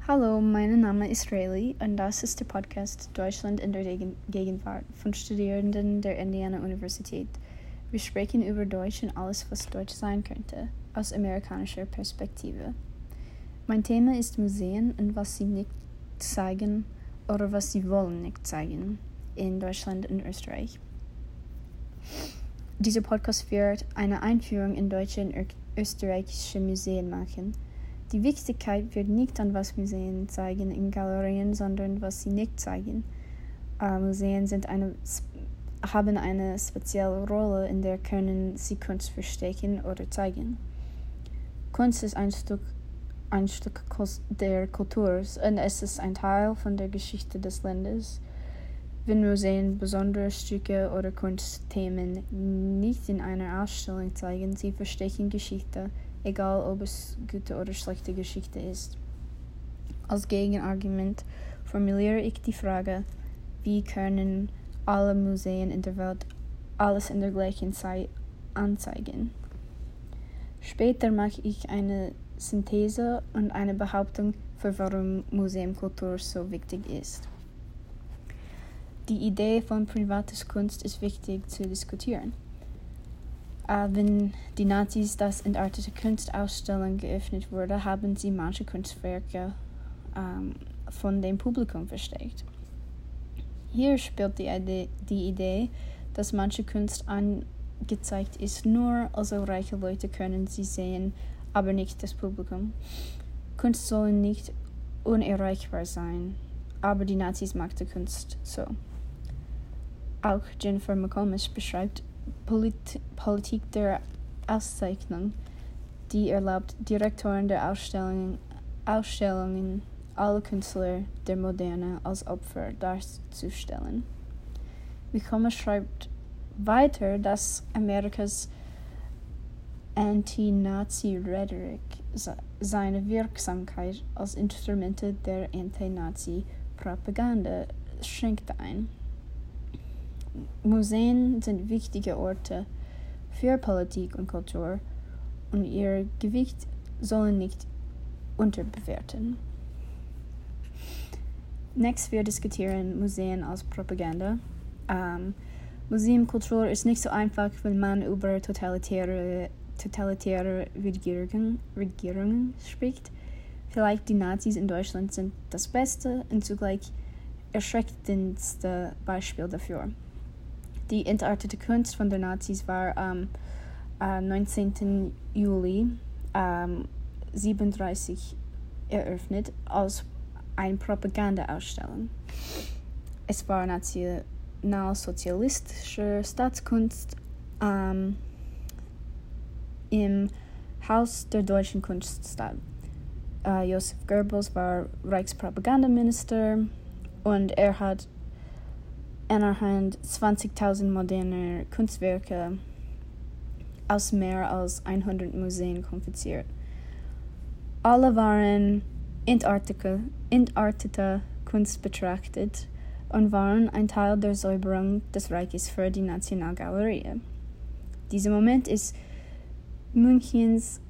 Hallo, mein Name ist Rayleigh und das ist der Podcast Deutschland in der Gegenwart von Studierenden der Indiana-Universität. Wir sprechen über Deutsch und alles, was Deutsch sein könnte, aus amerikanischer Perspektive. Mein Thema ist Museen und was sie nicht zeigen oder was sie wollen nicht zeigen in Deutschland und Österreich. Dieser Podcast wird eine Einführung in deutsche und österreichische Museen machen. Die Wichtigkeit wird nicht an was Museen zeigen in Galerien, sondern was sie nicht zeigen. Museen haben eine spezielle Rolle, in der können sie Kunst verstecken oder zeigen. Kunst ist ein Stück der Kultur und es ist ein Teil von der Geschichte des Landes. Wenn Museen besondere Stücke oder Kunstthemen nicht in einer Ausstellung zeigen, sie verstecken Geschichte, egal ob es gute oder schlechte Geschichte ist. Als Gegenargument formuliere ich die Frage, wie können alle Museen in der Welt alles in der gleichen Zeit anzeigen? Später mache ich eine Synthese und eine Behauptung, für warum Museumkultur so wichtig ist. Die Idee von privater Kunst ist wichtig zu diskutieren. Wenn die Nazis das entartete Kunstausstellung geöffnet wurde, haben sie manche Kunstwerke von dem Publikum versteckt. Hier spielt die Idee, dass manche Kunst angezeigt ist, nur also reiche Leute können sie sehen, aber nicht das Publikum. Kunst soll nicht unerreichbar sein, aber die Nazis machten Kunst so. Auch Jennifer McComish beschreibt Politik der Auszeichnung, die erlaubt, Direktoren der Ausstellungen alle Künstler der Moderne als Opfer darzustellen. McComish schreibt weiter, dass Amerikas Anti-Nazi-Rhetorik seine Wirksamkeit als Instrumente der Anti-Nazi-Propaganda schränkte ein. Museen sind wichtige Orte für Politik und Kultur und ihr Gewicht sollen nicht unterbewerten. Next, wir diskutieren Museen als Propaganda. Museumkultur ist nicht so einfach, wenn man über totalitäre Regierungen spricht. Vielleicht die Nazis in Deutschland sind das beste und zugleich erschreckendste Beispiel dafür. Die entartete Kunst von den Nazis war am 19. Juli 1937 eröffnet als eine Propagandaausstellung. Es war nationalsozialistische Staatskunst im Haus der deutschen Kunststadt. Josef Goebbels war Reichspropagandaminister und er hat anhand 20.000 moderner Kunstwerke aus mehr als 100 Museen konfisziert. Alle waren entartete Kunst betrachtet und waren ein Teil der Säuberung des Reiches für die Nationalgalerie. Dieser Moment ist Münchens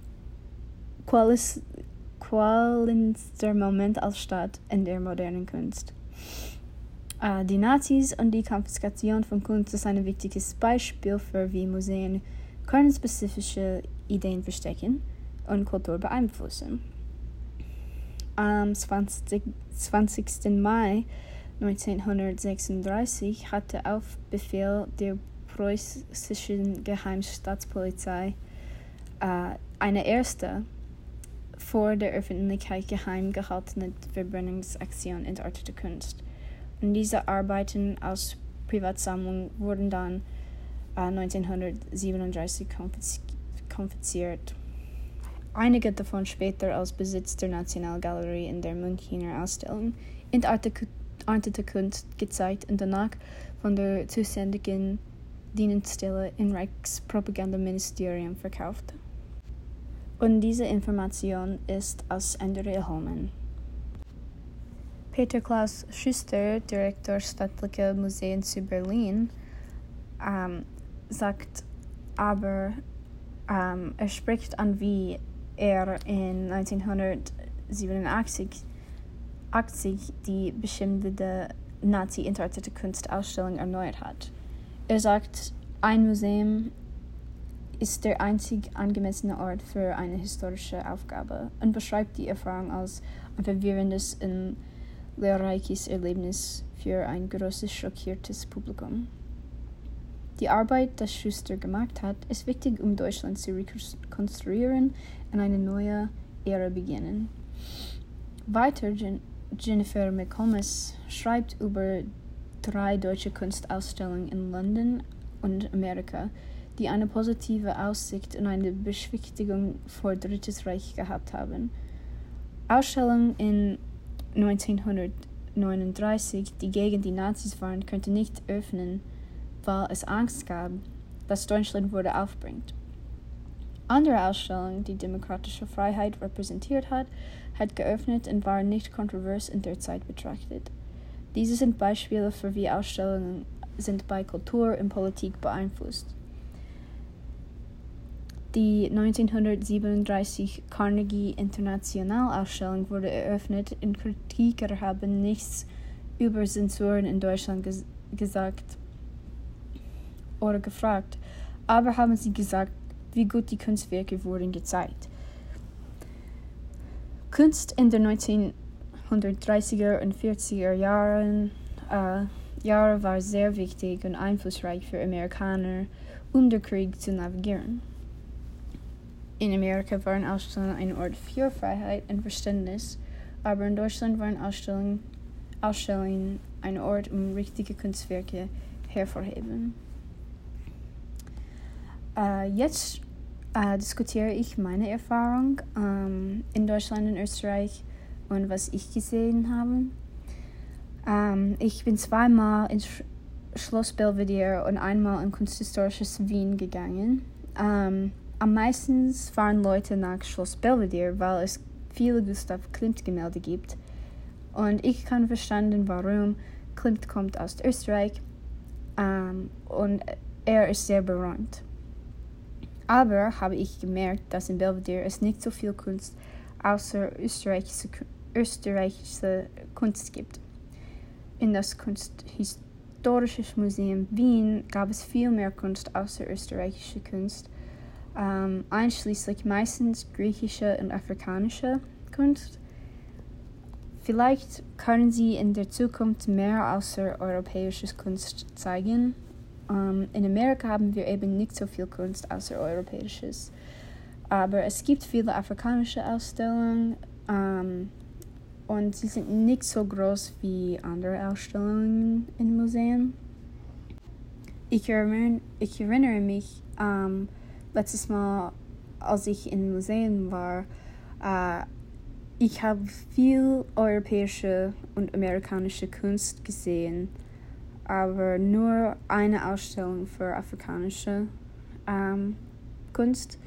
qualendster Moment als Stadt in der modernen Kunst. Die Nazis und die Konfiskation von Kunst ist ein wichtiges Beispiel für wie Museen spezifische Ideen verstecken und Kultur beeinflussen. Am 20. Mai 1936 hatte auf Befehl der preußischen Geheimstaatspolizei eine erste vor der Öffentlichkeit geheim gehaltene Verbrennungsaktion entarteter Kunst. Und diese Arbeiten aus Privatsammlung wurden dann 1937 konfisziert. Einige davon später als Besitz der Nationalgalerie in der Münchner Ausstellung entartete Kunst gezeigt und danach von der zuständigen Dienststelle im Reichspropagandaministerium verkauft. Und diese Information ist aus Andrea Holman. Peter Klaus Schuster, Direktor Staatlicher Museen zu Berlin, sagt aber, er spricht an, wie er in 1987 1980 die bestimmte Nazi-interpretierte Kunstausstellung erneuert hat. Er sagt, ein Museum ist der einzig angemessene Ort für eine historische Aufgabe und beschreibt die Erfahrung als ein verwirrendes und lehrreiches Erlebnis für ein großes, schockiertes Publikum. Die Arbeit, die Schuster gemacht hat, ist wichtig, um Deutschland zu rekonstruieren und eine neue Ära beginnen. Weiter Jennifer McComas schreibt über 3 deutsche Kunstausstellungen in London und Amerika, die eine positive Aussicht und eine Beschwichtigung vor Drittes Reich gehabt haben. Ausstellungen in 1939, die gegen die Nazis waren, konnte nicht öffnen, weil es Angst gab, dass Deutschland wurde aufbringt. Andere Ausstellungen, die demokratische Freiheit repräsentiert hat geöffnet und waren nicht kontrovers in der Zeit betrachtet. Diese sind Beispiele für wie Ausstellungen sind bei Kultur und Politik beeinflusst. Die 1937 Carnegie International Ausstellung wurde eröffnet und Kritiker haben nichts über Zensuren in Deutschland gesagt oder gefragt, aber haben sie gesagt, wie gut die Kunstwerke wurden gezeigt. Kunst in den 1930er und 40er Jahren war sehr wichtig und einflussreich für Amerikaner, um den Krieg zu navigieren. In Amerika waren Ausstellungen ein Ort für Freiheit und Verständnis, aber in Deutschland waren Ausstellungen ein Ort, um richtige Kunstwerke hervorzuheben. Jetzt diskutiere ich meine Erfahrung in Deutschland und Österreich und was ich gesehen habe. Ich bin 2-mal ins Schloss Belvedere und einmal in Kunsthistorisches Wien gegangen. Am meisten fahren Leute nach Schloss Belvedere, weil es viele Gustav Klimt-Gemälde gibt. Und ich kann verstehen, warum. Klimt kommt aus Österreich und er ist sehr berühmt. Aber habe ich gemerkt, dass in Belvedere es nicht so viel Kunst außer österreichische Kunst gibt. In das Kunsthistorische Museum Wien gab es viel mehr Kunst außer österreichische Kunst, einschließlich meistens griechische und afrikanische Kunst. Vielleicht können sie in der Zukunft mehr außereuropäische Kunst zeigen. In Amerika haben wir eben nicht so viel Kunst außereuropäisches. Aber es gibt viele afrikanische Ausstellungen und sie sind nicht so groß wie andere Ausstellungen in Museen. Ich erinnere mich, letztes Mal, als ich in Museen war, ich habe viel europäische und amerikanische Kunst gesehen, aber nur eine Ausstellung für afrikanische Kunst.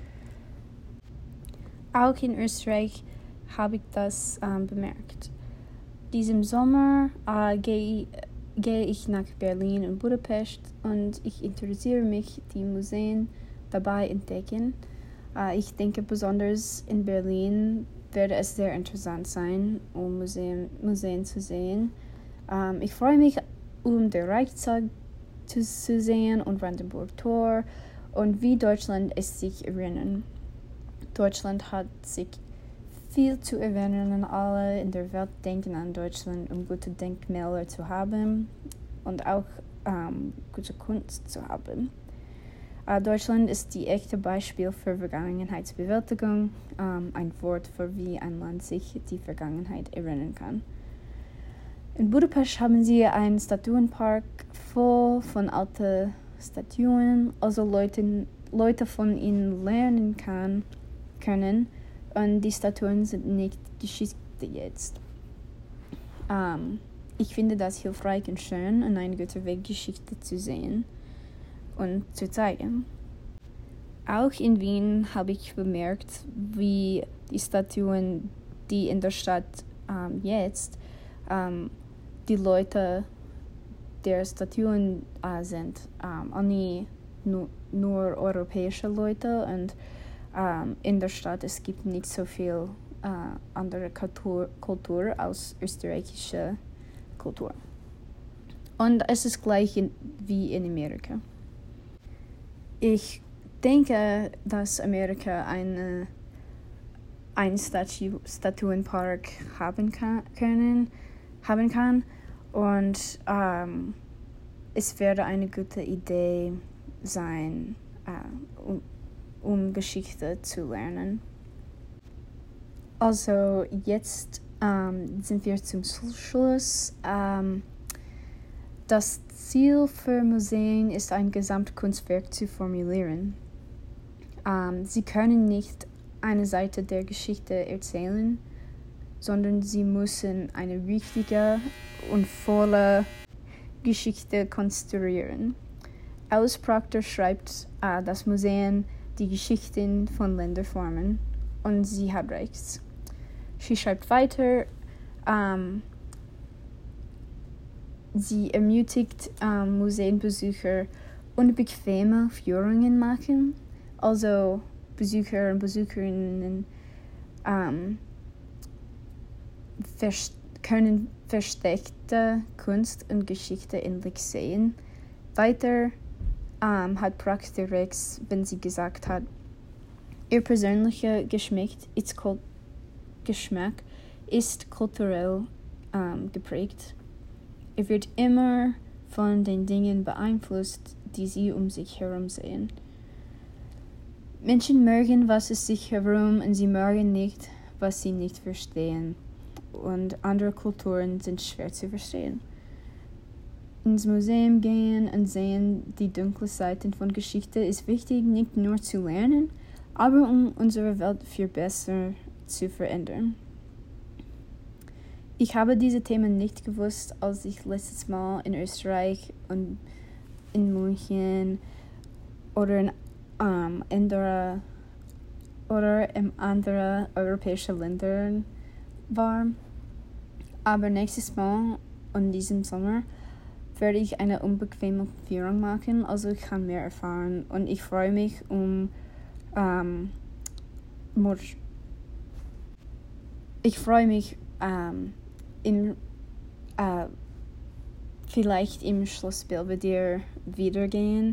Auch in Österreich habe ich das bemerkt. Diesen Sommer gehe ich nach Berlin und Budapest und ich interessiere mich die Museen dabei entdecken. Ich denke besonders in Berlin werde es sehr interessant sein, um Museen zu sehen. Ich freue mich, den Reichstag zu sehen und Brandenburg Tor und wie Deutschland es sich erinnern. Deutschland hat sich viel zu erinnern und alle in der Welt denken an Deutschland, um gute Denkmäler zu haben und auch gute Kunst zu haben. Deutschland ist die echte Beispiel für Vergangenheitsbewältigung, ein Wort für wie ein Land sich die Vergangenheit erinnern kann. In Budapest haben sie einen Statuenpark voll von alten Statuen, also Leute von ihnen lernen können und die Statuen sind nicht Geschichte jetzt. Ich finde das hilfreich und schön und ein guter Weg, Geschichte zu sehen und zu zeigen. Auch in Wien habe ich bemerkt, wie die Statuen, die in der Stadt jetzt die Leute der Statuen sind, nur europäische Leute und in der Stadt es gibt nicht so viel andere Kultur als österreichische Kultur. Und es ist gleich wie in Amerika. Ich denke, dass Amerika einen Statuenpark haben kann. Und es wäre eine gute Idee sein, um Geschichte zu lernen. Also jetzt sind wir zum Schluss. Das Ziel für Museen ist, ein Gesamtkunstwerk zu formulieren. Sie können nicht eine Seite der Geschichte erzählen, sondern sie müssen eine richtige und volle Geschichte konstruieren. Alice Proctor schreibt, dass Museen die Geschichten von Ländern formen, und sie hat recht. Sie schreibt weiter, sie ermutigt Museenbesucher, unbequeme Führungen machen, also Besucher und Besucherinnen können versteckte Kunst und Geschichte endlich sehen. Weiter hat Proctor recht, wenn sie gesagt hat, ihr persönlicher Geschmack ist kulturell geprägt. Er wird immer von den Dingen beeinflusst, die sie um sich herum sehen. Menschen mögen, was es sich herum, und sie mögen nicht, was sie nicht verstehen. Und andere Kulturen sind schwer zu verstehen. Ins Museum gehen und sehen die dunklen Seiten von Geschichte ist wichtig, nicht nur zu lernen, aber um unsere Welt für besser zu verändern. Ich habe diese Themen nicht gewusst, als ich letztes Mal in Österreich und in München oder in anderen europäischen Ländern war. Aber nächstes Mal und diesem Sommer werde ich eine unbequeme Führung machen, also ich kann mehr erfahren, und ich freue mich vielleicht im Schloss Belvedere wiedergehen.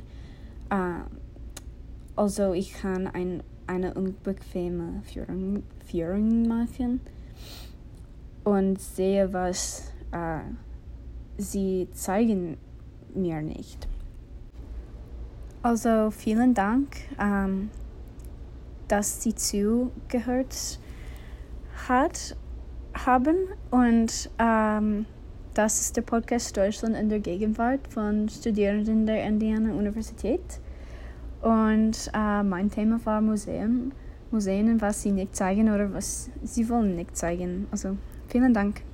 Also ich kann eine unbequeme Führung machen und sehe, was sie zeigen mir nicht. Also vielen Dank, dass Sie zugehört haben, und das ist der Podcast Deutschland in der Gegenwart von Studierenden der Indiana Universität, und mein Thema war Museen und was sie nicht zeigen oder was sie wollen nicht zeigen. Also vielen Dank.